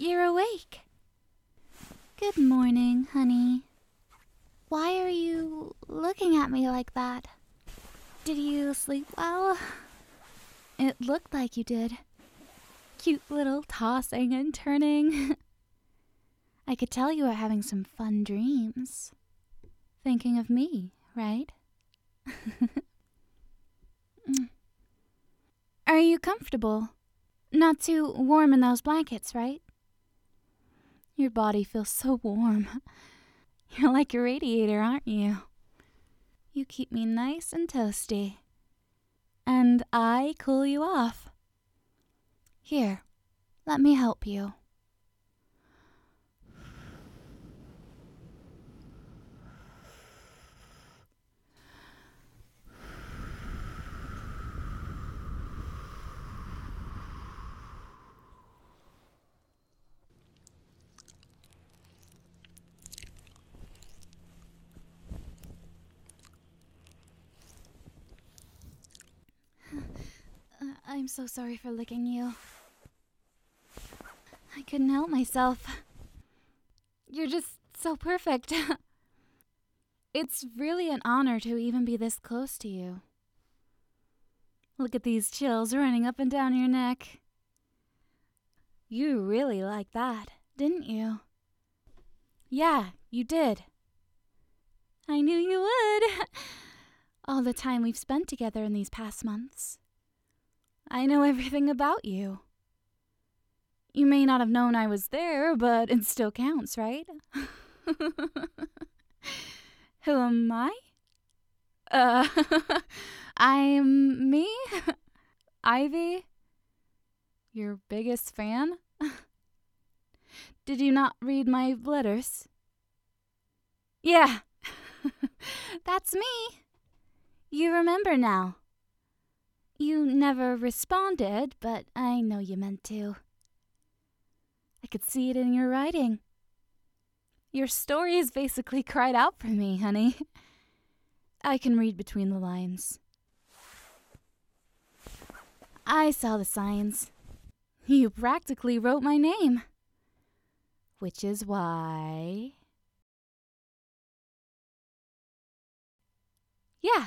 you're awake. Good morning, honey. Why are you looking at me like that? Did you sleep well? It looked like you did. Cute little tossing and turning. I could tell you were having some fun dreams. Thinking of me, right? Are you comfortable? Not too warm in those blankets, right? Your body feels so warm. You're like a radiator, aren't you? You keep me nice and toasty. And I cool you off. Here, let me help you. I'm so sorry for licking you. I couldn't help myself. You're just so perfect. It's really an honor to even be this close to you. Look at these chills running up and down your neck. You really liked that, didn't you? Yeah, you did. I knew you would. All the time we've spent together in these past months. I know everything about you. You may not have known I was there, but it still counts, right? Who am I? I'm me, Ivy, your biggest fan. Did you not read my letters? Yeah, that's me. You remember now. You never responded, but I know you meant to. I could see it in your writing. Your stories basically cried out for me, honey. I can read between the lines. I saw the signs. You practically wrote my name. Which is why... Yeah.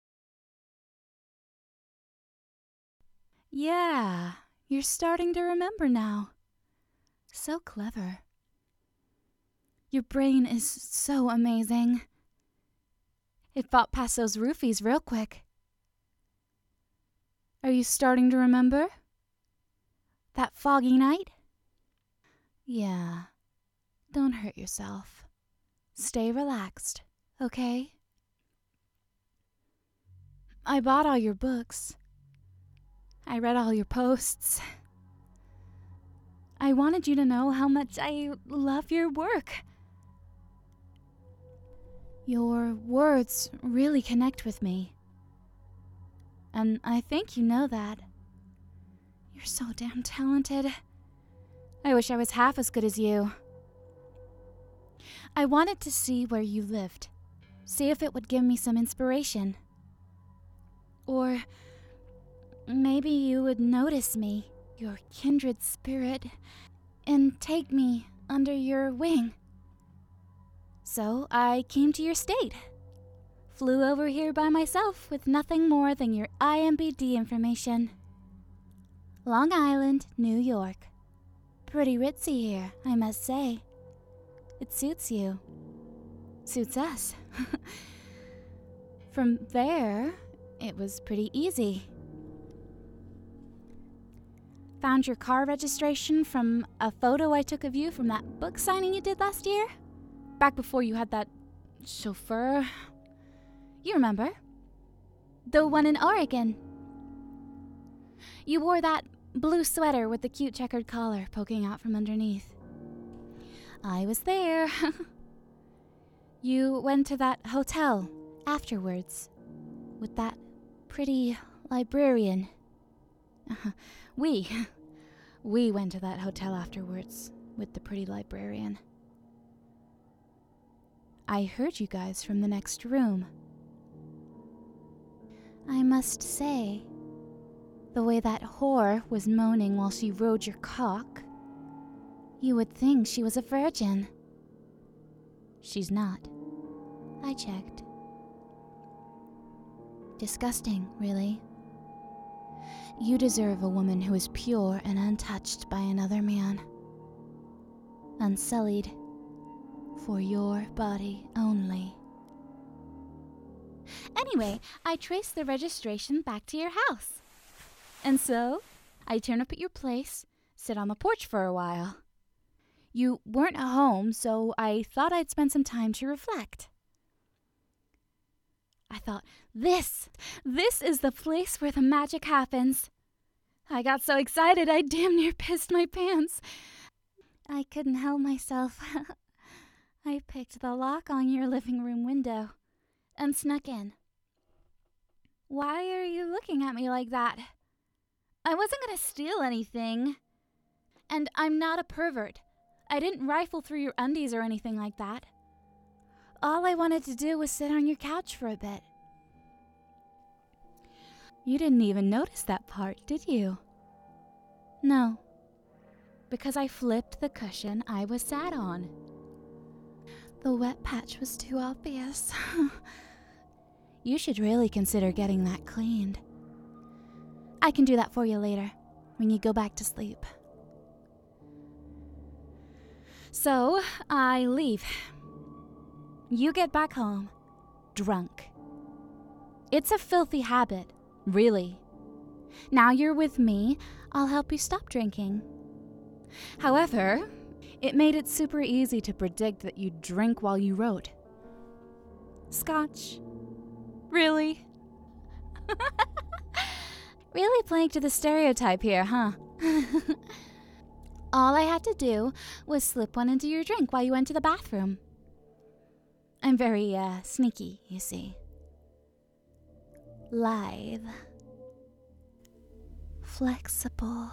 Yeah, you're starting to remember now. So clever. Your brain is so amazing. It fought past those roofies real quick. Are you starting to remember? That foggy night? Yeah. Don't hurt yourself. Stay relaxed, okay? I bought all your books. I read all your posts. I wanted you to know how much I love your work. Your words really connect with me. And I think you know that. You're so damn talented. I wish I was half as good as you. I wanted to see where you lived. See if it would give me some inspiration. Or maybe you would notice me, your kindred spirit, and take me under your wing. So I came to your state. Flew over here by myself with nothing more than your IMBD information. Long Island, New York. Pretty ritzy here, I must say. It suits you. Suits us. From there, it was pretty easy. Found your car registration from a photo I took of you from that book signing you did last year? Back before you had that chauffeur. You remember? The one in Oregon. You wore that blue sweater with the cute checkered collar poking out from underneath. I was there. You went to that hotel afterwards with that pretty librarian. We went to that hotel afterwards with the pretty librarian. I heard you guys from the next room. I must say, the way that whore was moaning while she rode your cock, You would think she was a virgin. She's not. I checked. Disgusting, really. You deserve a woman who is pure and untouched by another man. Unsullied. For your body only. Anyway, I traced the registration back to your house. And so, I turn up at your place, sit on the porch for a while. You weren't at home, so I thought I'd spend some time to reflect. I thought, this is the place where the magic happens. I got so excited I damn near pissed my pants. I couldn't help myself. I picked the lock on your living room window and snuck in. Why are you looking at me like that? I wasn't going to steal anything. And I'm not a pervert. I didn't rifle through your undies or anything like that. All I wanted to do was sit on your couch for a bit. You didn't even notice that part, did you? No, because I flipped the cushion I was sat on. The wet patch was too obvious. You should really consider getting that cleaned. I can do that for you later, when you go back to sleep. So, I leave. You get back home, drunk. It's a filthy habit, really. Now you're with me, I'll help you stop drinking. However, it made it super easy to predict that you'd drink while you wrote. Scotch. Really? Really playing to the stereotype here, huh? All I had to do was slip one into your drink while you went to the bathroom. I'm very, sneaky, you see. Lithe. Flexible.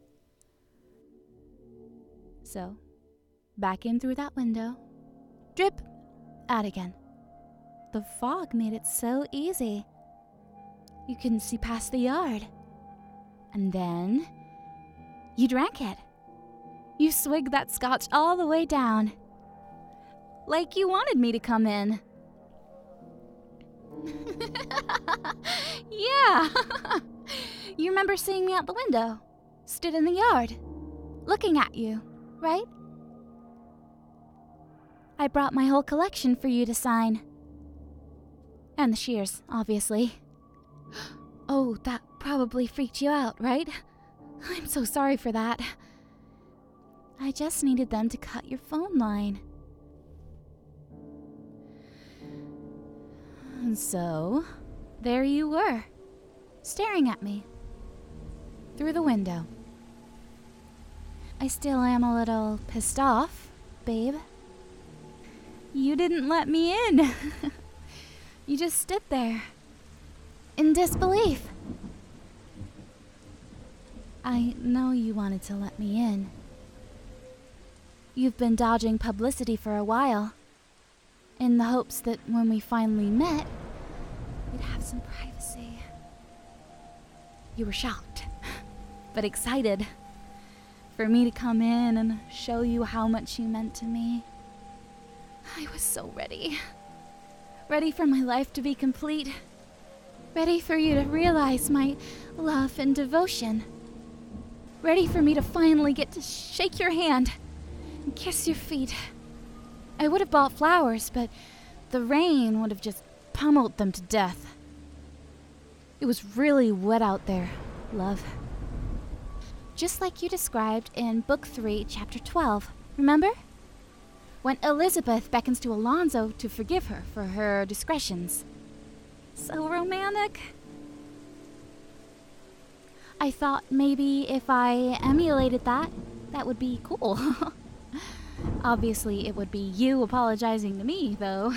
So, back in through that window. Drip. Out again. The fog made it so easy. You couldn't see past the yard. And then, you drank it. You swigged that scotch all the way down. Like you wanted me to come in. Yeah. You remember seeing me out the window? Stood in the yard. Looking at you, right? I brought my whole collection for you to sign. And the shears, obviously. Oh, that probably freaked you out, right? I'm so sorry for that. I just needed them to cut your phone line. And so, there you were, staring at me. Through the window. I still am a little pissed off, babe. You didn't let me in. You just stood there. In disbelief. I know you wanted to let me in. You've been dodging publicity for a while, in the hopes that when we finally met, we'd have some privacy. You were shocked, but excited for me to come in and show you how much you meant to me. I was so ready. Ready for my life to be complete. Ready for you to realize my love and devotion. Ready for me to finally get to shake your hand and kiss your feet. I would have bought flowers, but the rain would have just pummeled them to death. It was really wet out there, love. Just like you described in Book 3, Chapter 12, remember? When Elizabeth beckons to Alonzo to forgive her for her discretions. So romantic. I thought maybe if I emulated that, that would be cool. Obviously, it would be you apologizing to me, though.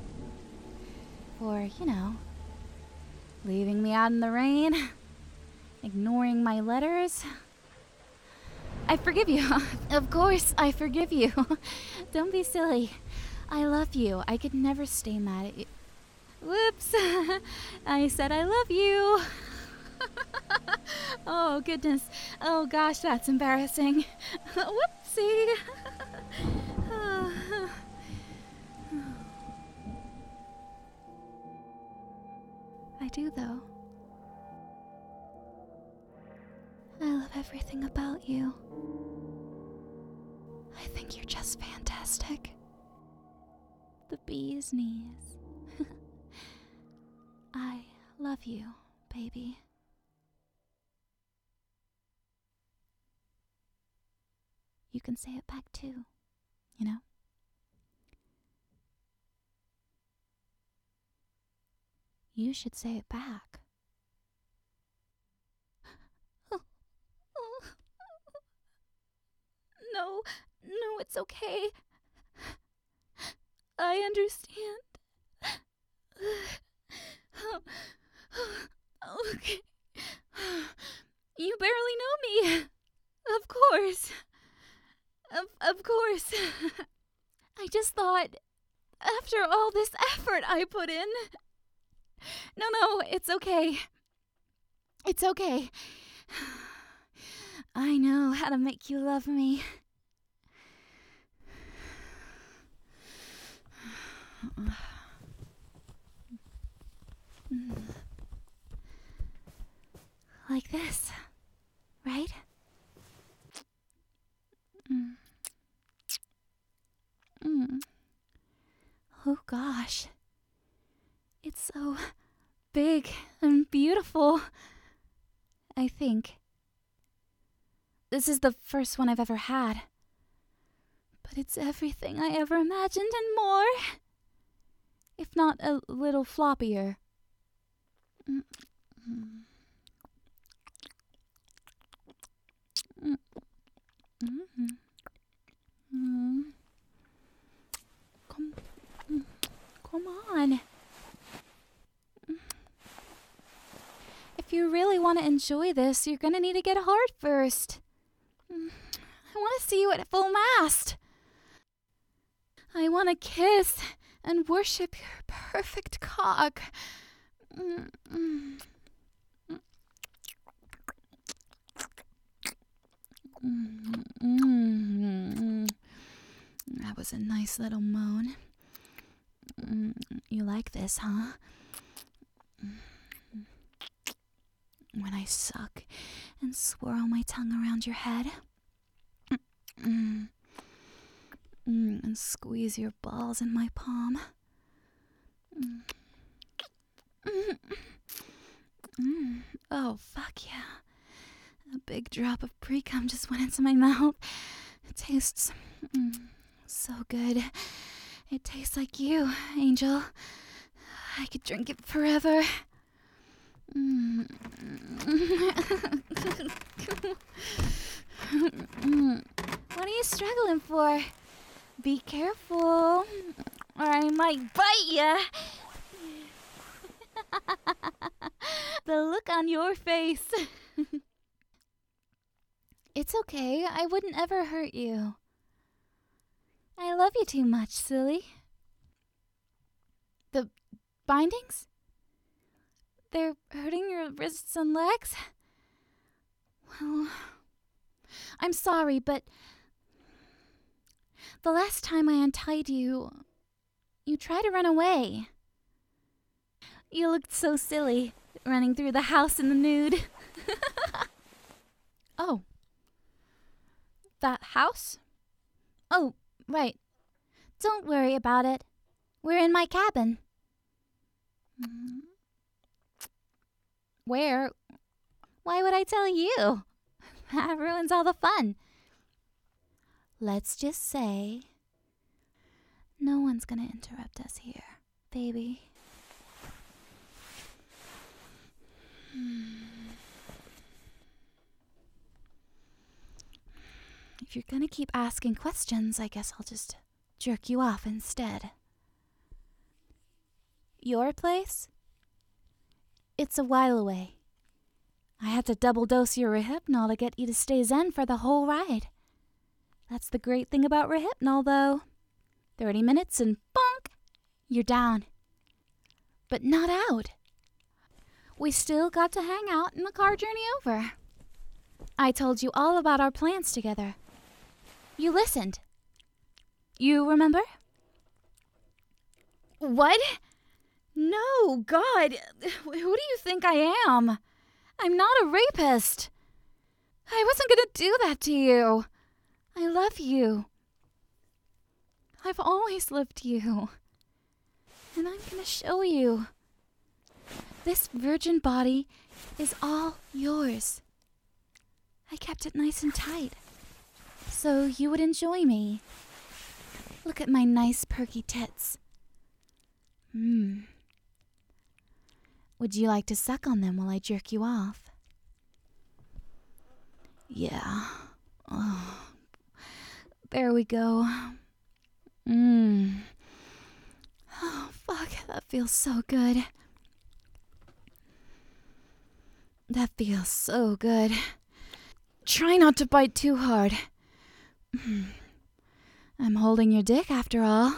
For, leaving me out in the rain, ignoring my letters. I forgive you. Of course, I forgive you. Don't be silly. I love you. I could never stay mad at you. Whoops. I said I love you. Oh, goodness. Oh, gosh, that's embarrassing. Whoopsie. I do, though. I love everything about you. I think you're just fantastic. The bee's knees. I love you, baby. You can say it back too, you know? You should say it back. No, it's okay. I understand. Okay. You barely know me. Of course. Of course. I just thought, after all this effort I put in. No, it's okay. It's okay. I know how to make you love me. Like this, right? Oh gosh. It's so big and beautiful. I think. This is the first one I've ever had. But it's everything I ever imagined and more. If not a little floppier. Come on. If you really want to enjoy this, you're gonna need to get hard first. I want to see you at full mast. I want to kiss and worship your perfect cock. That was a nice little moan. You like this, huh? When I suck and swirl my tongue around your head. And squeeze your balls in my palm. Oh, fuck yeah. A big drop of pre-cum just went into my mouth. It tastes so good. It tastes like you, Angel. I could drink it forever. What are you struggling for? Be careful, or I might bite ya. The look on your face. It's okay. I wouldn't ever hurt you. I love you too much, silly. The bindings? They're hurting your wrists and legs? Well, I'm sorry, but the last time I untied you, you tried to run away. You looked so silly, running through the house in the nude. Oh. That house? Oh, right. Don't worry about it. We're in my cabin. Where? Why would I tell you? That ruins all the fun. Let's just say no one's gonna interrupt us here, baby. If you're gonna keep asking questions, I guess I'll just jerk you off instead. Your place? It's a while away. I had to double dose your Rehypnol to get you to stay zen for the whole ride. That's the great thing about Rehypnol, though. 30 minutes and bonk, you're down. But not out. We still got to hang out in the car journey over. I told you all about our plans together. You listened. You remember? What? No, God. Who do you think I am? I'm not a rapist. I wasn't gonna do that to you. I love you. I've always loved you. And I'm gonna show you. This virgin body is all yours. I kept it nice and tight, so you would enjoy me. Look at my nice perky tits. Would you like to suck on them while I jerk you off? Yeah. Oh. There we go. Oh, fuck, that feels so good. That feels so good. Try not to bite too hard. I'm holding your dick after all.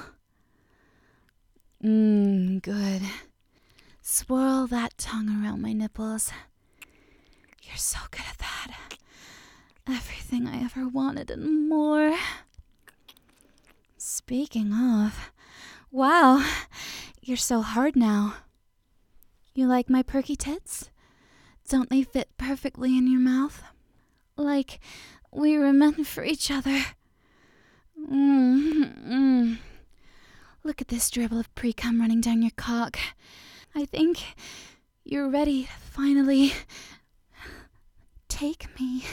Good. Swirl that tongue around my nipples. You're so good at that. Everything I ever wanted and more. Speaking of, wow, you're so hard now. You like my perky tits? Don't they fit perfectly in your mouth? Like we were meant for each other. Look at this dribble of pre-cum running down your cock. I think you're ready to finally take me.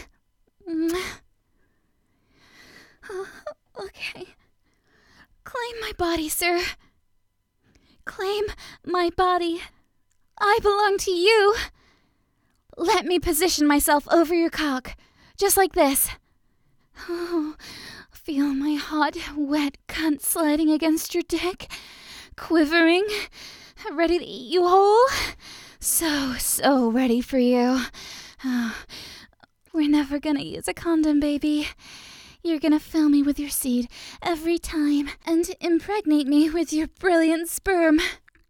Okay. Claim my body, sir. Claim my body. I belong to you. Let me position myself over your cock, just like this. Oh, feel my hot, wet cunt sliding against your dick, quivering, ready to eat you whole. So ready for you. Oh, we're never gonna use a condom, baby. You're gonna fill me with your seed every time and impregnate me with your brilliant sperm.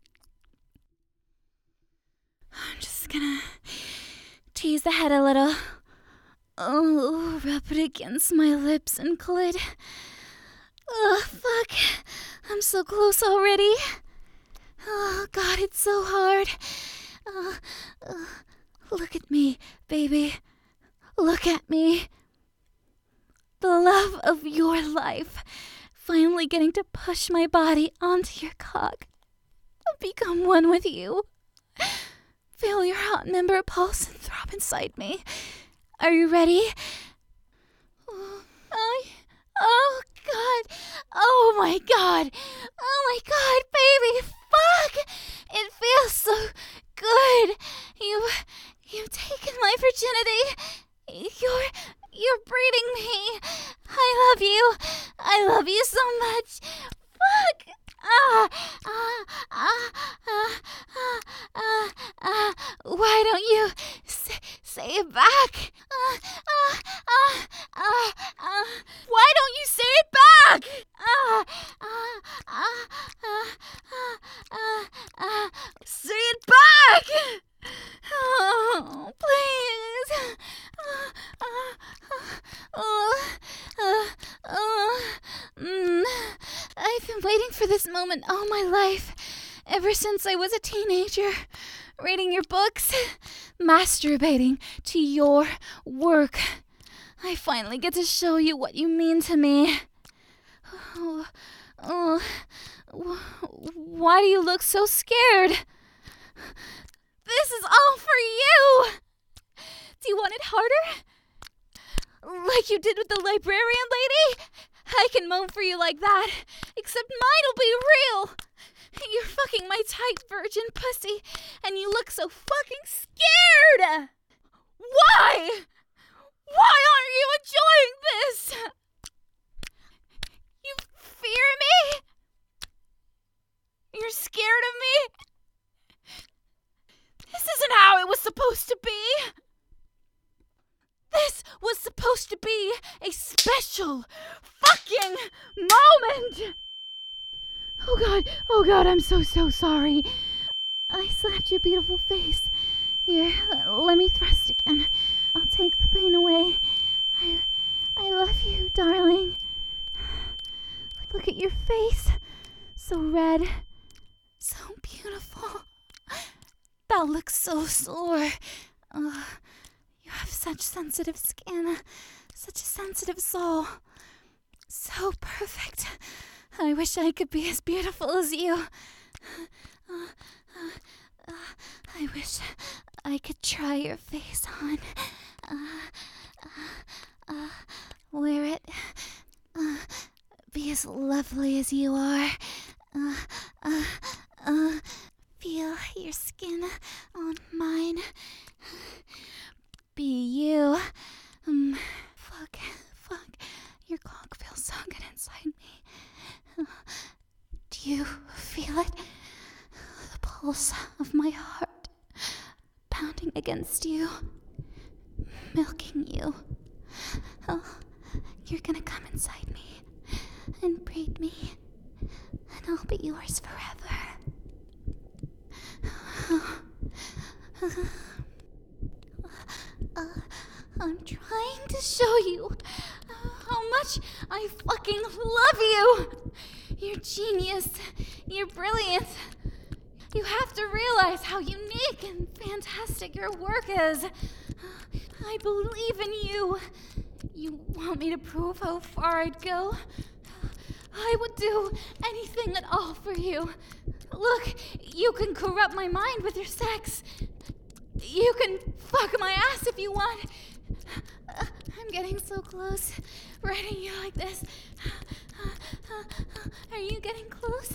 I'm just gonna tease the head a little. Oh, rub it against my lips and clit. Oh, fuck. I'm so close already. Oh, God, it's so hard. Look at me, baby. Look at me. The love of your life. Finally getting to push my body onto your cock. Become one with you. Feel your hot member pulse and throb inside me. Are you ready? Oh, God. Oh, my God. Oh, my God, baby. Fuck. It feels so good. You've taken my virginity. You're breeding me. I love you. I love you so much. Fuck. Why don't you say it back? Why don't you say it back? Say it back! Oh, please. I've been waiting for this moment all my life, ever since I was a teenager, reading your books, masturbating to your work. I finally get to show you what you mean to me. Why do you look so scared? This is all for you! Do you want it harder? Like you did with the librarian lady? I can moan for you like that, except mine'll be real. You're fucking my tight virgin pussy, and you look so fucking scared! Why? Why aren't you enjoying this? You fear me? You're scared of me? This isn't how it was supposed to be. This was supposed to be a special fucking moment. Oh God, I'm so sorry. I slapped your beautiful face. Here, let me thrust again. I'll take the pain away. I love you, darling. Look at your face. So red. So beautiful. That looks so sore. You have such sensitive skin. Such a sensitive soul. So perfect. I wish I could be as beautiful as you. I wish I could try your face on. Wear it. Be as lovely as you are. Feel your skin on mine. Be you. Fuck. Your cock feels so good inside me. Do you feel it? The pulse of my heart pounding against you, milking you. Oh, you're gonna come inside me and breed me, and I'll be yours forever. I'm trying to show you how much I fucking love you. You're genius. You're brilliant. You have to realize how unique and fantastic your work is. I believe in you. You want me to prove how far I'd go? I would do anything at all for you. Look, you can corrupt my mind with your sex. You can fuck my ass if you want. I'm getting so close, riding you like this. Are you getting close?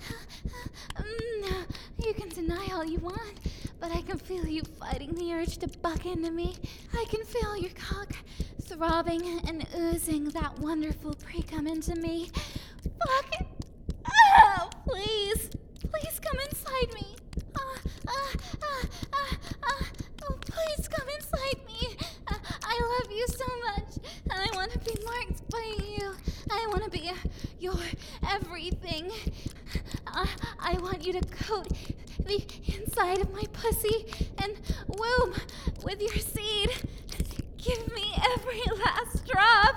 You can deny all you want, but I can feel you fighting the urge to buck into me. I can feel your cock throbbing and oozing that wonderful pre-cum into me. Fuck! Please come inside me. Oh, please come inside me. I love you so much, and I want to be marked by you. I want to be your everything. I want you to coat the inside of my pussy and womb with your seed. Give me every last drop.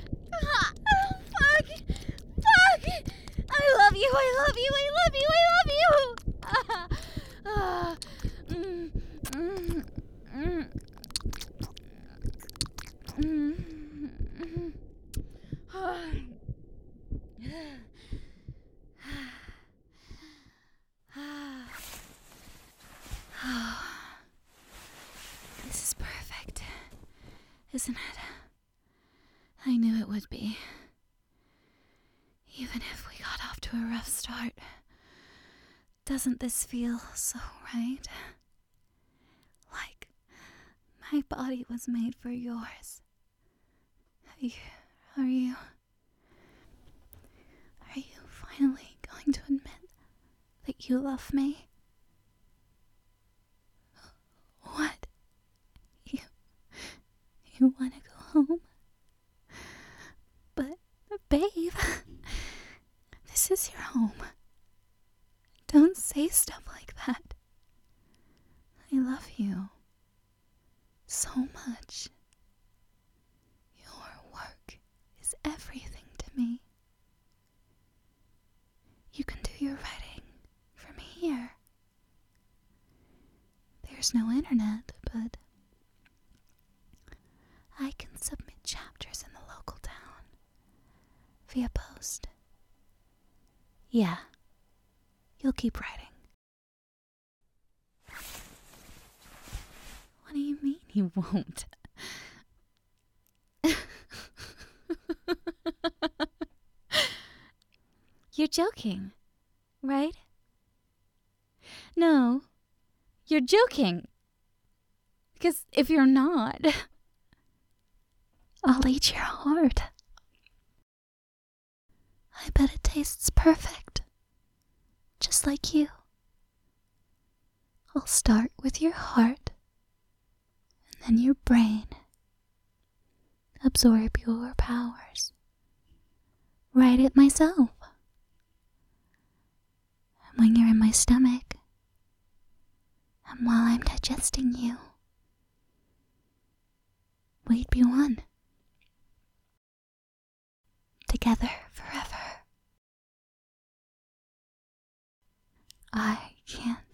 Fuck! I love you. This is perfect, isn't it? I knew it would be. Even if we got off to a rough start, doesn't this feel so right? Like my body was made for yours. Are you finally going to admit that you love me? What? You want to go home? But, babe, this is your home. Don't say stuff like that. I love you so much. Your work is everything to me. You can do your writing from here. There's no internet, but I can submit chapters in the local town via post. Yeah, you'll keep writing. What do you mean you won't? You're joking, right? No, you're joking. Because if you're not, I'll eat your heart. I bet it tastes perfect. Just like you. I'll start with your heart, and then your brain. Absorb your powers. Write it myself. And when you're in my stomach, and while I'm digesting you, we'd be one. Together forever. I can't